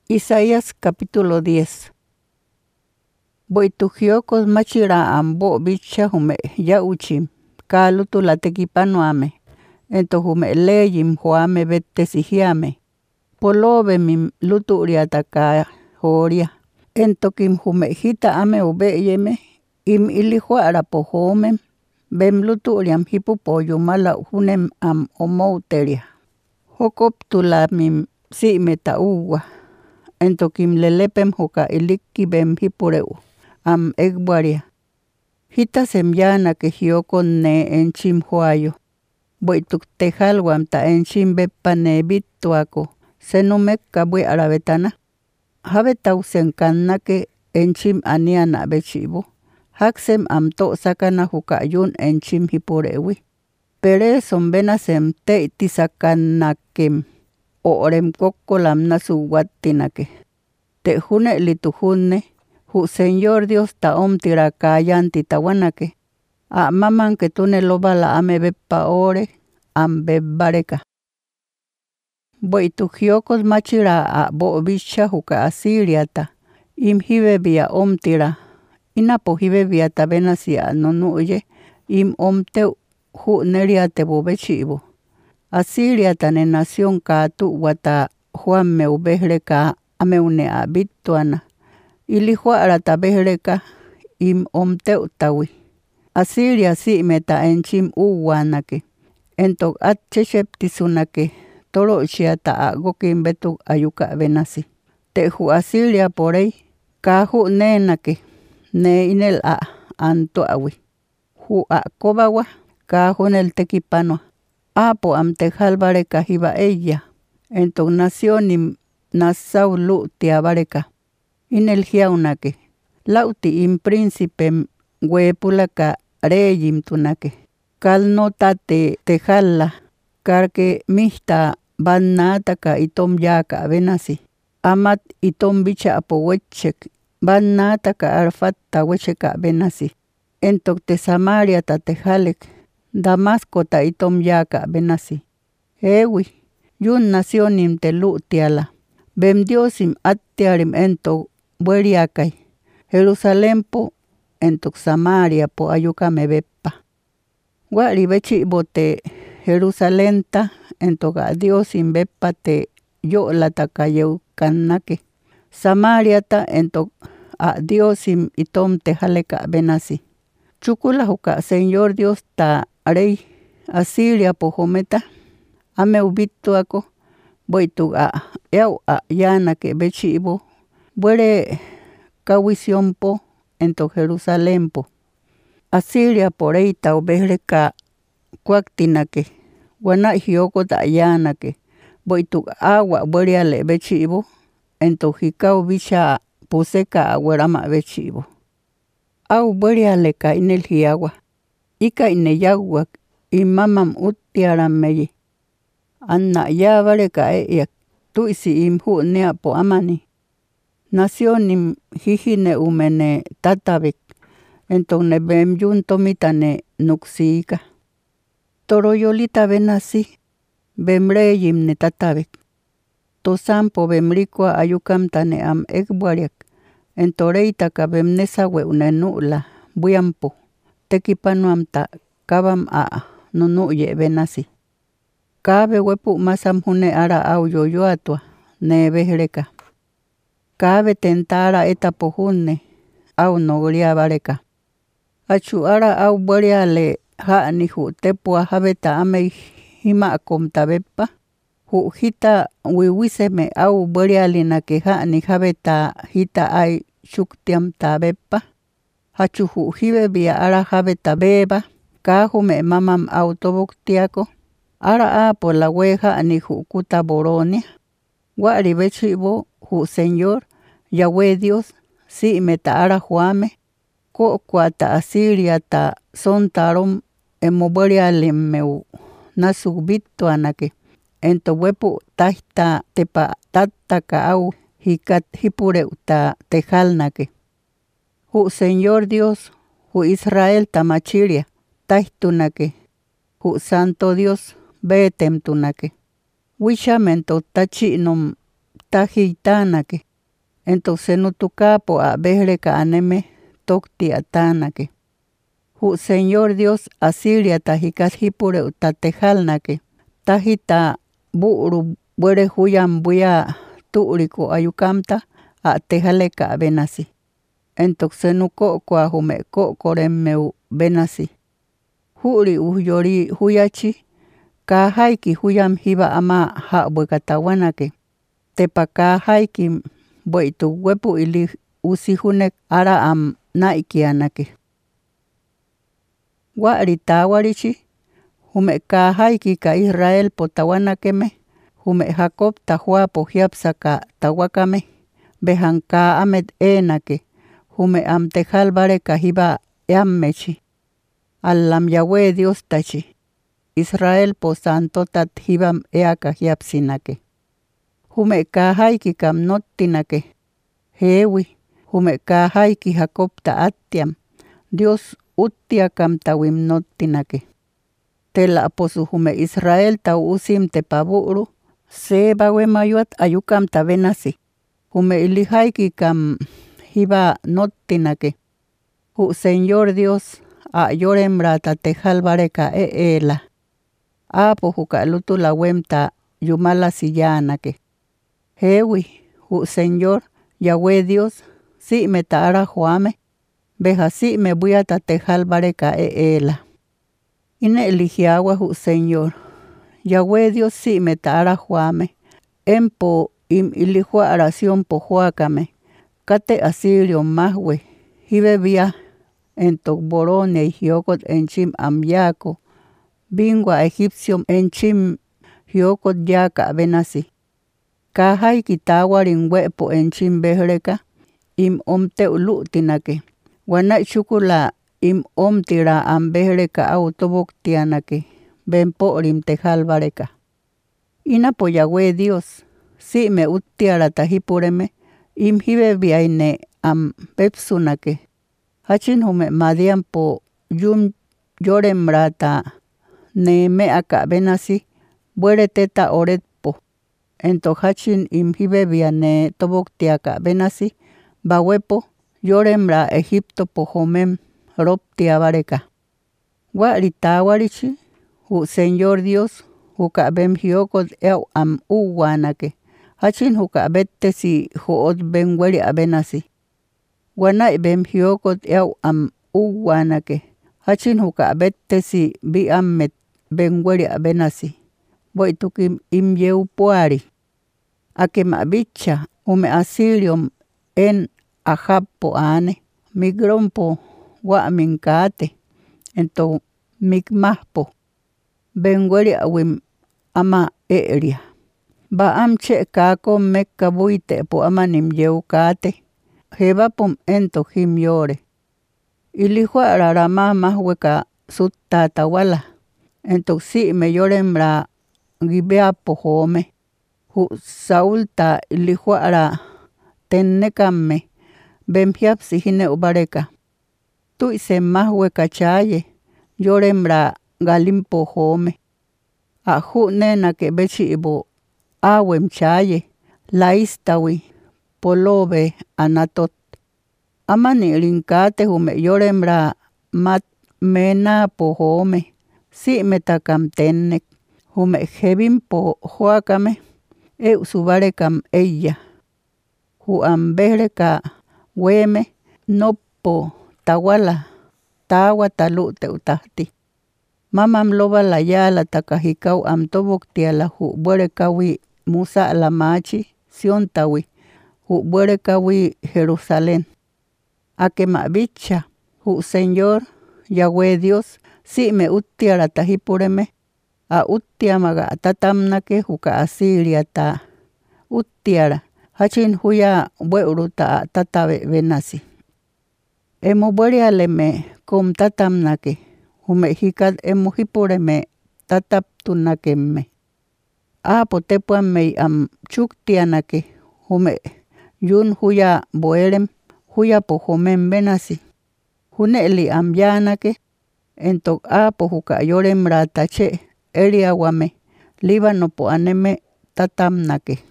Isaías capítulo 10. Boitujiokos machira ambo bicha hume ya uchim. Kalutu la tequipanuame. Ento hume leyim huame betesihiame. Polobe mim luturia taka horia. Ento kim hume hita ame ubeyeme. Im ilihuara pohomem. Bem luturiam hipupoyo mala hunem am omouteria. Hokoptula mim si meta uwa. Ento kim lelepem huka ilikki bem hipureu. Am egbaria. Hita semyana que hiokon ne enchim huayo. Boituk tejalwam ta enchim bepa ne bituako. Senumek kabwe arabetana. Habetau senkanna que enchim aniana bechibo. Haksem am to sakana huka yun enchim hipurewi. Pere sombena sem te tisakanakem. Orem kokolam nasuwatinake. Te june litujune. Hu Señor Dios ta omtira kayan titawanake. A maman que tune loba la ame bepa ore. Am bebareka. Boitujiokos machira a bo bicha huka asiriata. Im hibebia omtira. Inapo hibebia tabenasia nonuye. Im omteu hu neriate bobechibo. Asiriata ne nación ka tu wata Juan me ubehreka ameune abituana. Ilihua arata behreka im omteu tawi. Asiria si meta enchim uwanake. Entok atchesheptisunake. Toro chiata agokim betuk ayuka benasi. Tehu Asiria porei. Kahu nenake. Ne inel a anto awi. Hu a kobawa. Kahu nel tekipanwa. Apo am tejalbareka hiba ella. Entok nacionim nasau lu tiabareka. Inel hiaunake. Lauti im príncipem huepulaka reyim tunake. Kal notate tejala. Karke mihta bannataka itom yaka benasi. Amat itom bicha apo wechek. Bannataka arfatta wecheka benasi. Entok te Samaria ta tejalek. Damasco ta itom yaka benasi. Ewi. Yun nacionim te lutiala. Bem diosim attiarim ento bueriakai. Jerusalén po entok Samaria po ayuka me beppa. Wari bechi bote Jerusalén ta entok a diosim beppa te yo lataka yeu kannake. Samaria ta entok a diosim itom te jaleka benasi. Chukula huka Señor Dios ta rey Asiria po hometa. Ame ubitu ako. Boitu a yau a yana que bechibo. Buere kawision po ento Jerusalén po. Asiria por eita obehreka kuaktinake. Wana hioko ta yana que. Boitu agua buere ale bechibo. Ento hikau bicha puseka aguerama bechibo. Au buere ale ka inel hiagua. Ika ineyagua. Imamam utiaram meyi. Anna ya bareka yak tuisi imhu nea po amani. Nacionim hihine umene tatabek. Enton ne bem yun tomitane nuksika. Toroyolita benasi. Bem reyim ne tatabek. Tosampo bem rikwa ayukam tane am ekbuariak. Entoreita ka bem nesawe unenula. Buyampo. Tekipanuam ta kabam a nunuye benasi. Kabe wepu masam hune ara au yoyo atua. Ne behreka. Kabe tentara eta pohune. Au nogoria bareka. Achu ara au boria le haani hu tepua habeta ame hima akomta bepa. Hu hita wiwiseme au boria lina ke haani habeta hita ai shuktiam ta bepa. Hachu hu hibebia ara habeta beba. Kahume mamam autobuktiako. Ara a por la hueja ni hu kuta boronia. Wari bechibo hu Señor. Yahweh Dios. Si meta ara huame. Ko kuata Asiria ta son tarom emoboria lemeu. Nasubito anake. Ento wepu tahta tepa tataka au hikat hipure uta tejalnake. Hu Señor Dios. Hu Israel tamachiria. Tahtunake. Hu Santo Dios. Betem tunake. Wishamento tachinom tajitanake. Entonces nutukapo a behreka aneme tokti atanake. Hu Señor Dios Asiria tajikas hipure utatejalnake. Tajita bu'ru buere huyan buya tu'riku ayukamta a tejaleka benasi. Entonces nukokwa hume kokoremmeu benasi. Huri uyori huyachi ka haiki huyam hiba ama habuekatawanake. Tepa ka haiki boitu wepu ili usihunek ara am naikianake. Wa'ri tawarichi hume ka haiki ka Israel potawanakeme. Hume Jacob tahuapo hiapsaka tawakame. Behan ka amet enake. Hume am tejalbare ka hiba eammechi. Allam Yahweh Dios tachi. Israel po santo tat hibam eaka hiapsinake. Hume ka haiki kam nottinake. Hewi. Hume ka haiki Jacob ta atiam. Dios uttiakam tawim nottinake. Tela aposu hume Israel ta usim te paburu. Seba we mayuat ayukam ta benasi. Hume ili haiki kam hiba nottinake. Hu Señor Dios a yorembra ta tejalbareka eela. Apo huka lutu la wemta yumala siyanake. Hewi hu Señor Yahweh Dios si me ta ara huame. Beja si me buya ta tejalbareka eela. Ine eligiawa hu Señor Yahweh Dios si me ta ara huame. Empo im ilihua aración po huakame. Kate asirio mahwe. Hibe via entok borone hiokot enchim amyako. Bingwa egipcio enchim hiokot yaka benasi. Kahai kitawarin wepo enchim behreka. Im omte ulutinake. Wana chukula im omtira am behreka autoboktianake. Benpo rim tejalbareka. Ina po Yahweh Dios. Si me uttiara tahipureme. Im hibe viaine am pepsunake. Hachin hume madian po yum yoremrata ne me aka benasi. Buere teta oret po. Ento hachin im hibe viane toboktiaka benasi. Bawepo yoremra Egipto po homem roptiabareka. Wari tawarichi. Hu Señor Dios. Huka bem hiokot eu am uwanake. Hachin huka bette si hoot ben weri abenasi. Wana bem hiokot eu am uwanake. Hachin huka bette si bi ammet ben weri abenasi. Boitukim im yeu puari. Ake ma bicha hume asilium en ahapo ane. Migrompo wa minkate. Ento migmahpo. Ben weri awim ama eria. Ba amche kako mekka buite po amanim yeukate. Hebapum ento him yore. Ilihua rarama mahweka sutta wala. Ento si me yoremra gibea po home. Hu saulta ilihua ra tennekame. Bemhiap sihine ubareka. Tu se mahweka chaye. Yoremra galimpo home. Ahu nena ke bechi ibo. Awem chaye, laistawi, polobe, anatot. Amani rinkate hume yoremra mat mena po home. Si metakam tennek, hume hebim po huakame, subarekam ella. Hu ambereka weme, nopo tawala, tawa talute utahti. Mamam loba la yala takahikau am toboktia la hu buerekawi Musa la machi siontawi hu buerekawi Jerusalén. Ake ma bicha hu Señor Yahweh Dios si me uttiara tahipureme a uttiamaga tatamnake huka Asiria ta uttiara hachin huya bueuruta tatabe benasi. Emo buerialeme kom tatamnake. Hume hikat emu hipureme tataptunakemme. Apo tepuammei am chuktianake. Hume yun huya boerem huya po homem benasi. Huneli am yanake. Entok apo huka yorem ratache eriawame. Libano po aneme tatamnake.